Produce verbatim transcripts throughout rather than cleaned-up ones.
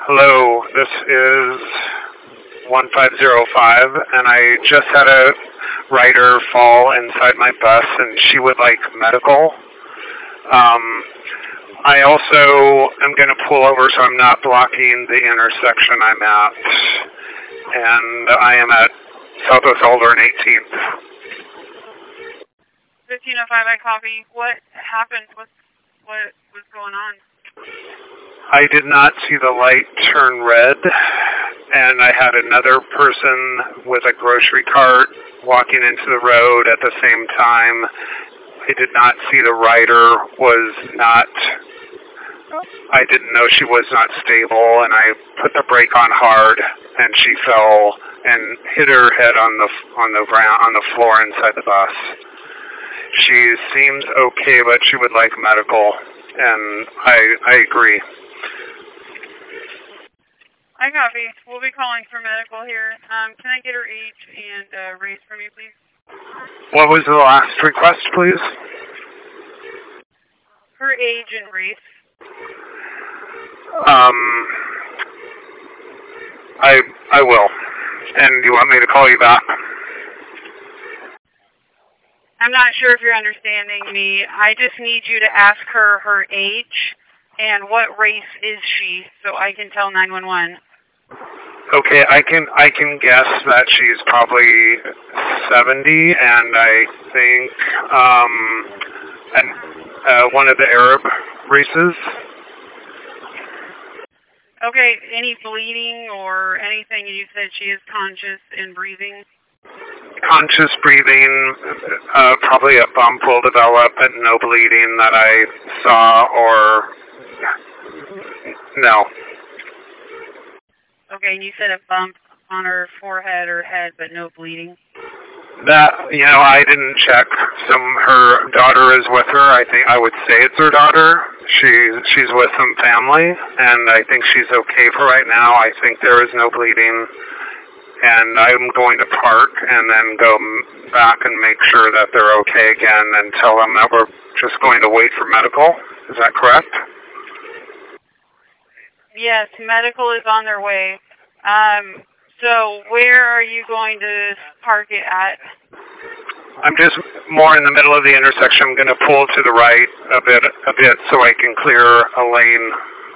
Hello, this is one five zero five, and I just had a rider fall inside my bus, and she would like medical. Um, I also am going to pull over so I'm not blocking the intersection I'm at, and I am at Southwest Alder and eighteenth. fifteen oh five, I copy. What happened? What, what was going on? I did not see the light turn red, and I had another person with a grocery cart walking into the road at the same time. I did not see the rider was not, I didn't know she was not stable, and I put the brake on hard, and she fell and hit her head on the on the ground on the floor inside the bus. She seems okay, but she would like medical, and I I agree. I copy. We'll be calling for medical here. Um, can I get her age and uh, race from you, please? What was the last request, please? Her age and race. Um, I I will. And do you want me to call you back? I'm not sure if you're understanding me. I just need you to ask her her age and what race is she, so I can tell nine one one. Okay, I can I can guess that she's probably seventy, and I think um, and, uh, one of the Arab races. Okay, any bleeding or anything? You said she is conscious and breathing. Conscious breathing, uh, probably a bump will develop, but no bleeding that I saw, or no. Okay, and you said a bump on her forehead or head, but no bleeding. That, you know, I didn't check. Some her daughter is with her. I think I would say it's her daughter. She she's with some family, and I think she's okay for right now. I think there is no bleeding, and I'm going to park and then go back and make sure that they're okay again, and tell them that we're just going to wait for medical. Is that correct? Yes, medical is on their way. Um, so where are you going to park it at? I'm just more in the middle of the intersection. I'm going to pull to the right a bit, a bit, so I can clear a lane.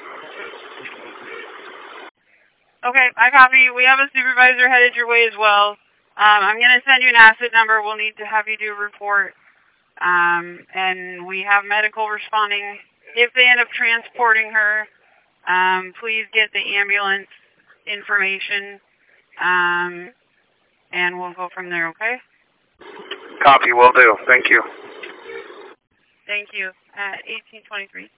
Okay, I copy. We have a supervisor headed your way as well. Um, I'm going to send you an asset number. We'll need to have you do a report. Um, and we have medical responding. If they end up transporting her, um, please get the ambulance information, um, and we'll go from there, okay? Copy, will do. Thank you. Thank you. At eighteen twenty-three.